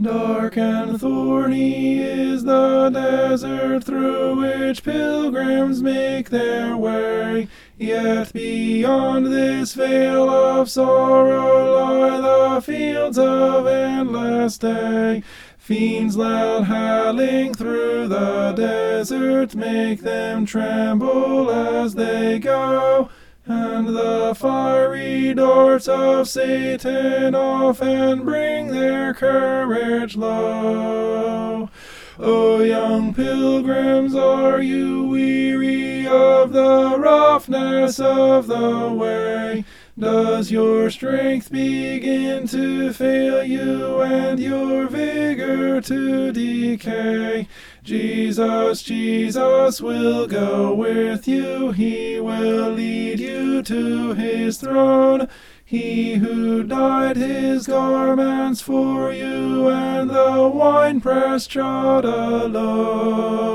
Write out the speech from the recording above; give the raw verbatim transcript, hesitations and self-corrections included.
Dark and thorny is the desert through which pilgrims make their way, yet beyond this veil of sorrow lie the fields of endless day. Fiends loud howling through the desert make them tremble as they go, and the fiery darts of Satan often bring their courage low. O young pilgrims, are you weary of the roughness of the way? Does your strength begin to fail you and your vigor to decay? Jesus, Jesus will go with you. He will lead you to his throne. He who dyed his garments for you and the winepress trod alone.